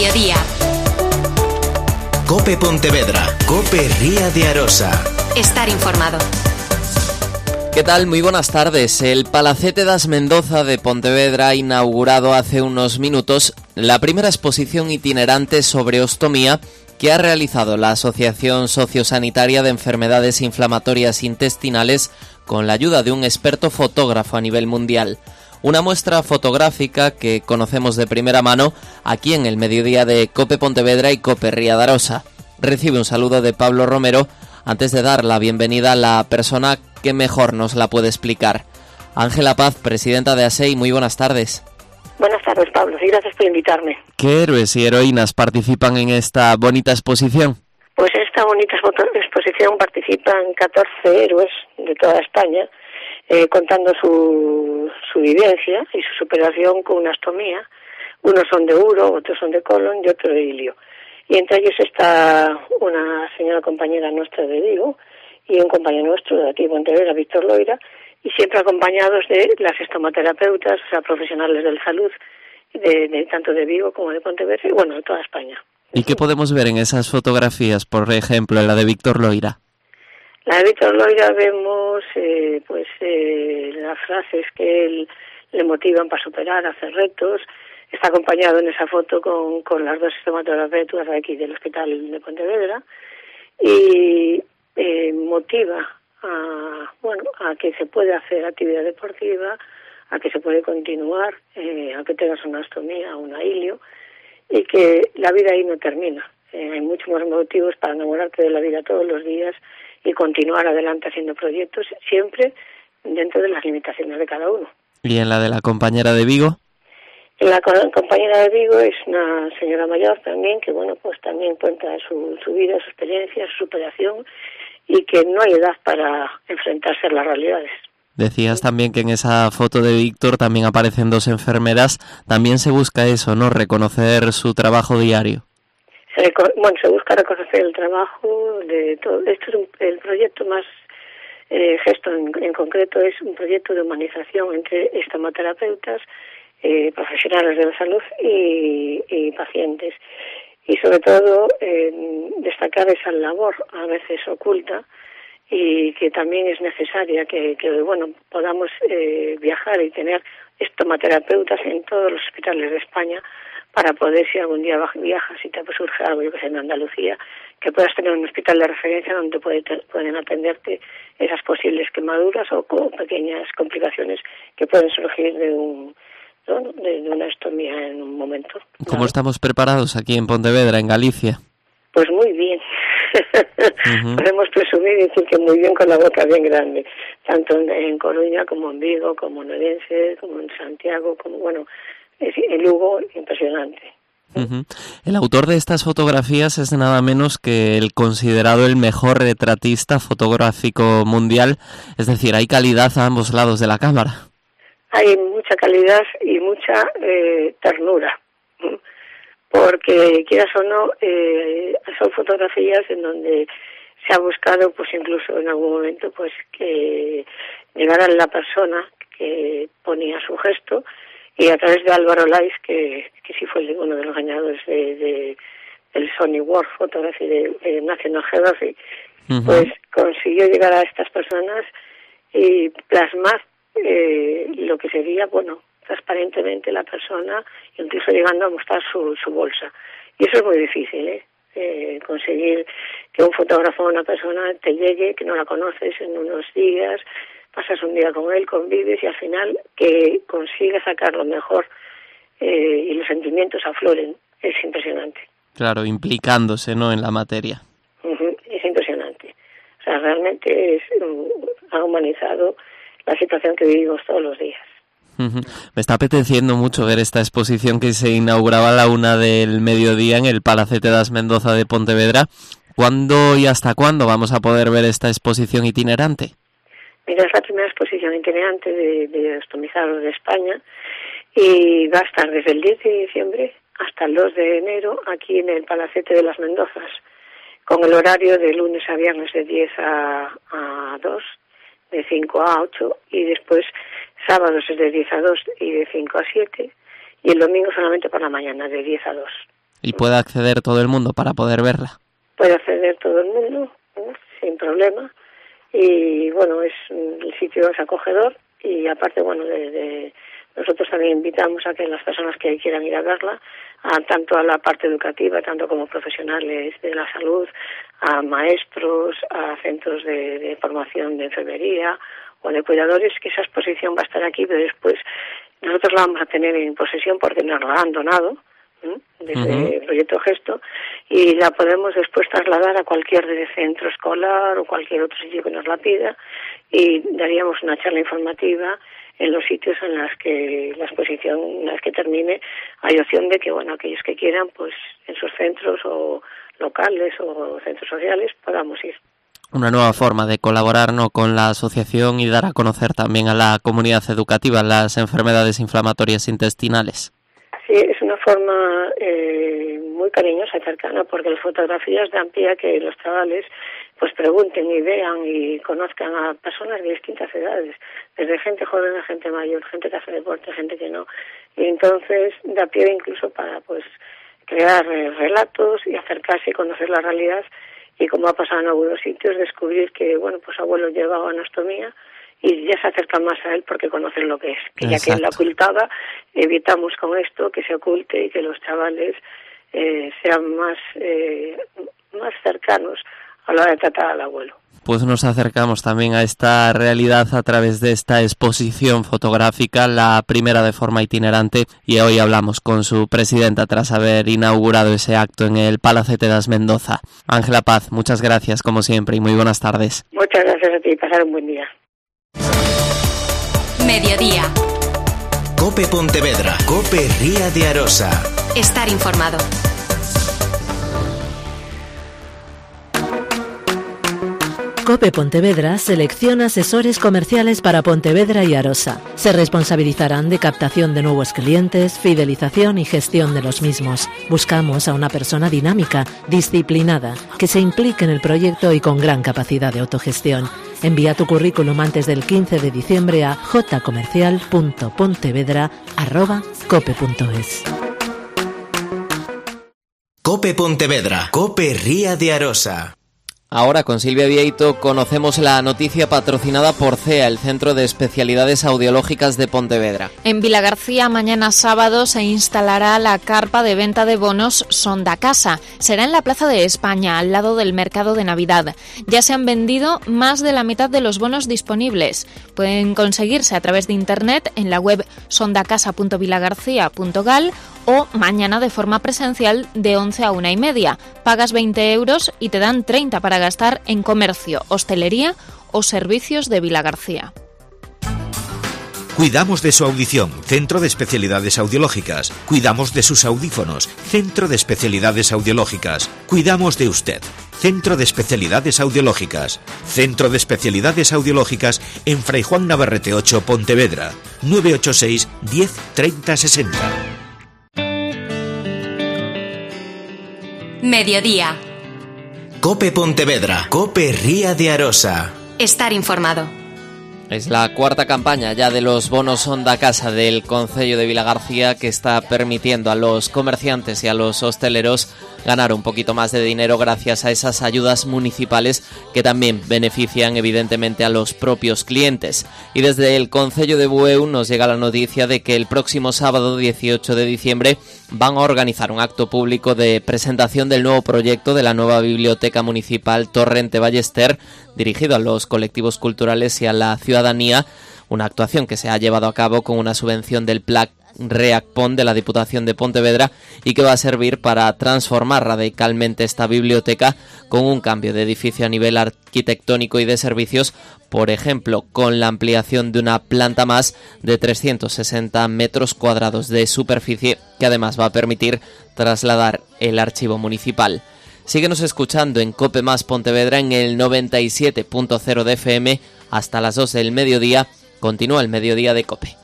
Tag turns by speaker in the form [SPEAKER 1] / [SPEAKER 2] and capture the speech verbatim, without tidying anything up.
[SPEAKER 1] mediodía.
[SPEAKER 2] COPE Pontevedra, COPE Ría de Arosa.
[SPEAKER 1] Estar informado.
[SPEAKER 3] ¿Qué tal? Muy buenas tardes. El Palacete das Mendoza de Pontevedra ha inaugurado hace unos minutos la primera exposición itinerante sobre ostomía que ha realizado la Asociación Sociosanitaria de Enfermedades Inflamatorias Intestinales con la ayuda de un experto fotógrafo a nivel mundial. Una muestra fotográfica que conocemos de primera mano aquí en el mediodía de COPE Pontevedra y COPE Ría de Arosa. Recibe un saludo de Pablo Romero antes de dar la bienvenida a la persona que mejor nos la puede explicar. Ángela Paz, presidenta de A S E I, muy buenas tardes.
[SPEAKER 4] Buenas tardes, Pablo, y gracias por invitarme.
[SPEAKER 3] ¿Qué héroes y heroínas participan en esta bonita exposición?
[SPEAKER 4] Pues en esta bonita exposición participan catorce héroes de toda España, eh, contando su, su vivencia y su superación con una ostomía. Unos son de uro, otros son de colon y otro de ilio. Y entre ellos está una señora compañera nuestra de Vigo y un compañero nuestro de aquí de Pontevedra, Víctor Loira, y siempre acompañados de las estomaterapeutas, o sea, profesionales de la salud, de, de tanto de Vigo como de Pontevedra y bueno, de toda España.
[SPEAKER 3] ¿Y qué podemos ver en esas fotografías, por ejemplo, en la de Víctor Loira?
[SPEAKER 4] La de Víctor Loira vemos eh, pues eh, las frases que él le motivan para superar, hacer retos. Está acompañado en esa foto con, con las dos estomaterapeutas de aquí del Hospital de Pontevedra y eh, motiva a, bueno, a que se puede hacer actividad deportiva, a que se puede continuar, eh, a que tengas una ostomía o una ilio y que la vida ahí no termina. Eh, hay muchos más motivos para enamorarte de la vida todos los días y continuar adelante haciendo proyectos, siempre dentro de las limitaciones de cada uno.
[SPEAKER 3] ¿Y en la de la compañera de Vigo?
[SPEAKER 4] La compañera de Vigo es una señora mayor también, que bueno, pues también cuenta su, su vida, su experiencia, su superación y que no hay edad para enfrentarse a las realidades.
[SPEAKER 3] Decías también que en esa foto de Víctor también aparecen dos enfermeras. También se busca eso, ¿no? Reconocer su trabajo diario.
[SPEAKER 4] Se, bueno, se busca reconocer el trabajo de todo. Esto es un, el proyecto más, eh, gesto en, en concreto es un proyecto de humanización entre estomaterapeutas, eh, profesionales de la salud y, y pacientes. Y sobre todo eh, destacar esa labor a veces oculta y que también es necesaria que, que bueno, podamos eh, viajar y tener estomaterapeutas en todos los hospitales de España para poder, si algún día viajas y te surge algo, yo que sé, en Andalucía, que puedas tener un hospital de referencia donde puede, pueden atenderte esas posibles quemaduras o, o pequeñas complicaciones que pueden surgir de un ¿no? de, de una ostomía en un momento.
[SPEAKER 3] ¿Cómo
[SPEAKER 4] claro.
[SPEAKER 3] estamos preparados aquí en Pontevedra, en Galicia?
[SPEAKER 4] Pues muy bien.
[SPEAKER 3] Uh-huh.
[SPEAKER 4] Podemos presumir y decir que muy bien, con la boca bien grande, tanto en, en Coruña como en Vigo, como en Orense, como en Santiago, como bueno, en Lugo, impresionante.
[SPEAKER 3] Uh-huh. El autor de estas fotografías es nada menos que el considerado el mejor retratista fotográfico mundial, es decir, hay calidad a ambos lados de la cámara.
[SPEAKER 4] Hay mucha calidad y mucha eh, ternura, porque quieras o no, eh, son fotografías en donde se ha buscado, pues incluso en algún momento, pues que llegara la persona que ponía su gesto, y a través de Álvaro Lais, que, que sí fue uno de los ganadores de, de, del Sony World Photography de, de National Geographic, uh-huh. pues consiguió llegar a estas personas y plasmar eh, lo que sería, bueno, transparentemente la persona, incluso llegando a mostrar su, su bolsa. Y eso es muy difícil, ¿eh? Eh, conseguir que un fotógrafo o una persona te llegue, que no la conoces en unos días, pasas un día con él, convives y al final que consiga sacar lo mejor eh, y los sentimientos afloren. Es impresionante.
[SPEAKER 3] Claro, implicándose, ¿no?, en la materia.
[SPEAKER 4] Uh-huh, es impresionante. O sea, realmente es, um, ha humanizado la situación que vivimos todos los días.
[SPEAKER 3] Uh-huh. Me está apeteciendo mucho ver esta exposición que se inauguraba a la una del mediodía en el Palacete das Mendoza de Pontevedra. ¿Cuándo y hasta cuándo vamos a poder ver esta exposición itinerante?
[SPEAKER 4] Mira, es la primera exposición itinerante de, de ostomizados de España y va a estar desde el diez de diciembre hasta el dos de enero aquí en el Palacete de las Mendozas, con el horario de lunes a viernes de diez a dos, de cinco a ocho, y después sábados es de diez a dos y de cinco a siete, y el domingo solamente por la mañana de diez a dos.
[SPEAKER 3] ¿Y puede acceder todo el mundo para poder verla?
[SPEAKER 4] Puede acceder todo el mundo, ¿no? Sin problema. Y bueno, es el sitio es acogedor y aparte, bueno, de, de nosotros también invitamos a que las personas que quieran ir a verla, a, tanto a la parte educativa, tanto como profesionales de la salud, a maestros, a centros de, de formación de enfermería o de cuidadores, que esa exposición va a estar aquí, pero después nosotros la vamos a tener en posesión porque nos la han donado, ¿eh? Desde uh-huh. el Proyecto Gesto, y la podemos después trasladar a cualquier centro escolar o cualquier otro sitio que nos la pida, y daríamos una charla informativa en los sitios en las que la exposición, una vez que termine, hay opción de que, bueno, aquellos que quieran, pues en sus centros o locales o centros sociales podamos ir.
[SPEAKER 3] Una nueva forma de colaborar, ¿no?, con la asociación y dar a conocer también a la comunidad educativa las enfermedades inflamatorias intestinales.
[SPEAKER 4] Sí, es una forma eh, muy cariñosa y cercana, porque las fotografías dan pie a que los chavales pues pregunten y vean y conozcan a personas de distintas edades, desde gente joven a gente mayor, gente que hace deporte, gente que no. Y entonces da pie incluso para pues crear eh, relatos y acercarse y conocer la realidad, y como ha pasado en algunos sitios, descubrir que, bueno, pues abuelo llevaba anostomía y ya se acerca más a él porque conocen lo que es. Que ya que él la ocultaba, evitamos con esto que se oculte y que los chavales eh, sean más, eh, más cercanos a la hora de tratar al abuelo.
[SPEAKER 3] Pues nos acercamos también a esta realidad a través de esta exposición fotográfica, la primera de forma itinerante, y hoy hablamos con su presidenta tras haber inaugurado ese acto en el Palacete das Mendoza. Ángela Paz, muchas gracias como siempre y muy buenas tardes.
[SPEAKER 4] Muchas gracias a ti, pasar un buen día.
[SPEAKER 2] Mediodía. Cope Pontevedra, Cope Ría de Arosa.
[SPEAKER 1] Estar informado.
[SPEAKER 5] Cope Pontevedra selecciona asesores comerciales para Pontevedra y Arosa. Se responsabilizarán de captación de nuevos clientes, fidelización y gestión de los mismos. Buscamos a una persona dinámica, disciplinada, que se implique en el proyecto y con gran capacidad de autogestión. Envía tu currículum antes del quince de diciembre a j comercial punto pontevedra arroba cope punto es.
[SPEAKER 2] Cope Pontevedra, Cope Ría de Arosa.
[SPEAKER 3] Ahora con Silvia Vieito conocemos la noticia patrocinada por C E A, el Centro de Especialidades Audiológicas de Pontevedra.
[SPEAKER 6] En Vilagarcía mañana sábado se instalará la carpa de venta de bonos Sonda Casa. Será en la Plaza de España, al lado del mercado de Navidad. Ya se han vendido más de la mitad de los bonos disponibles. Pueden conseguirse a través de internet en la web sondacasa punto vilagarcía punto gal o mañana de forma presencial de once a una y media. Pagas veinte euros y te dan treinta para gastar en comercio, hostelería o servicios de Vilagarcía.
[SPEAKER 7] Cuidamos de su audición, Centro de Especialidades Audiológicas. Cuidamos de sus audífonos, Centro de Especialidades Audiológicas. Cuidamos de usted, Centro de Especialidades Audiológicas. Centro de Especialidades Audiológicas en Fray Juan Navarrete ocho, Pontevedra. nueve ocho seis, diez, treinta, sesenta.
[SPEAKER 1] Mediodía.
[SPEAKER 2] Cope Pontevedra, Cope Ría de Arosa.
[SPEAKER 1] Estar informado.
[SPEAKER 3] Es la cuarta campaña ya de los bonos Sonda Casa del Concello de Vilagarcía, que está permitiendo a los comerciantes y a los hosteleros ganar un poquito más de dinero gracias a esas ayudas municipales que también benefician evidentemente a los propios clientes. Y desde el Concello de Bueu nos llega la noticia de que el próximo sábado dieciocho de diciembre van a organizar un acto público de presentación del nuevo proyecto de la nueva Biblioteca Municipal Torrente Ballester, dirigido a los colectivos culturales y a la ciudadanía, una actuación que se ha llevado a cabo con una subvención del P L A C REACPON de la Diputación de Pontevedra y que va a servir para transformar radicalmente esta biblioteca con un cambio de edificio a nivel arquitectónico y de servicios, por ejemplo, con la ampliación de una planta más de trescientos sesenta metros cuadrados de superficie, que además va a permitir trasladar el archivo municipal. Síguenos escuchando en Cope Más Pontevedra en el noventa y siete punto cero de F M hasta las dos del mediodía. Continúa el mediodía de Cope.